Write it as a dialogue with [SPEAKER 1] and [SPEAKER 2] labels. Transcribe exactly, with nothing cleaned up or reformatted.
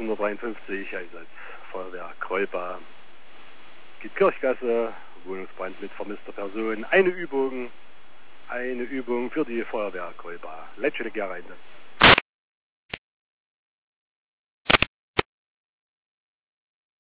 [SPEAKER 1] neunzehnhundertdreiundfünfzig, Einsatz Feuerwehr Kreupa. Geht Kirchgasse, Wohnungsbrand mit vermisster Person. Eine Übung, eine Übung für die Feuerwehr Kreupa. Letzte Jahre.